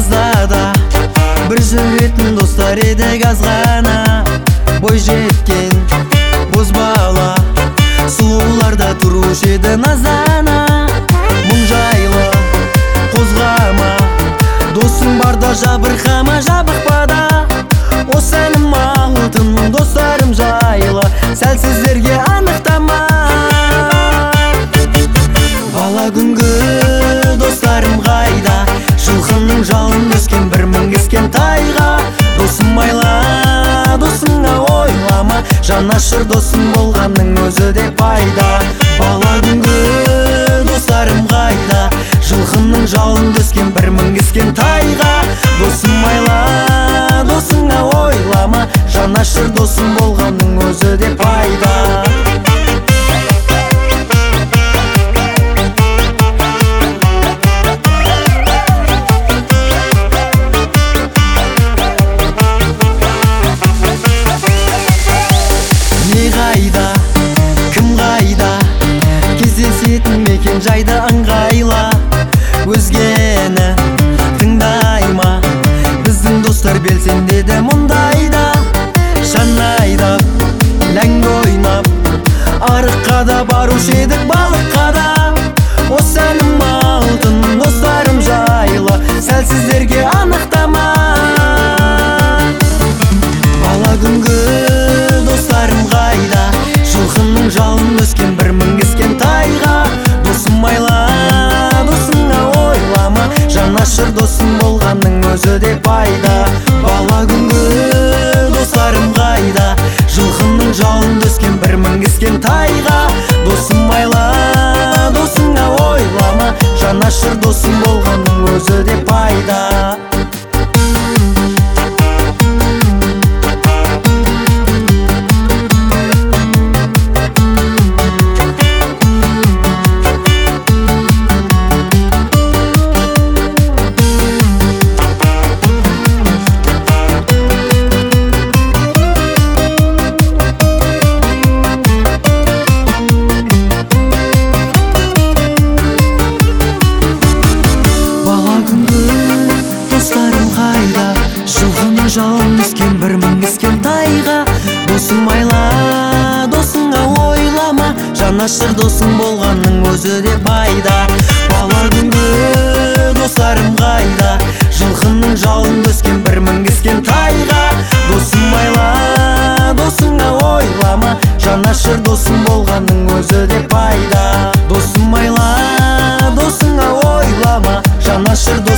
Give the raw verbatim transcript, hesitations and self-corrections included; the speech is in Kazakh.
жаздада бір жүретін достар едік аз ғана. Бой жеткен боз бала сұлуларда тұрушы еді назана. Мұң жайлы қозғама, досың барда жабырқама, жабықпада. Осы әнім алтын достарым жайлы, сәл сіздерге анықтама. Бала күнгі достарым қайда, жылқының жалын өскен бір мінгескен тайға. Досым айла, досыңа ойлама, жанашыр досым болғанның өзі де пайда. Бала күнгі достарым қайда, жылқының жалын өскен бір мінгескен тайға. Досым айла, досыңа ойлама, жанашыр досым болғанның өзі де пайда. Кім қайда кездесетін мекен жайды ыңғайла. Өзгені тыңдайма, біздің достар белсендеді мұндайда. Шанайдап, ләңгі ойнап, арыққа да барушы едік балыққа да. Осы әнім алтын достарым жайлы, сәл сіздерге анықтама. Бала күнгі достарым қайда, жылқының жалын өскен бір мінгескен тайға. Досым айла, досыңа ойлама, жанашыр досым болғанның өзі де пайда. Бала күнгі достарым қайда, жылқының жалын өскен бір мінгескен тайға. Досым айла, досыңа ойлама, жанашыр досым болғанның өзі де пайда. Жалын өскен бір мінгескен тайға. Досым айла, досыңа ойлама, жанашыр досың болғанның өзі де пайда. Бала күнгі достарым қайда, жылқының жалын өскен бір мінгескен тайға. Досым айла, досыңа ойлама, жанашыр досың болғанның өзі де пайда. Досым айла, досыңа ойлама, жанашыр досың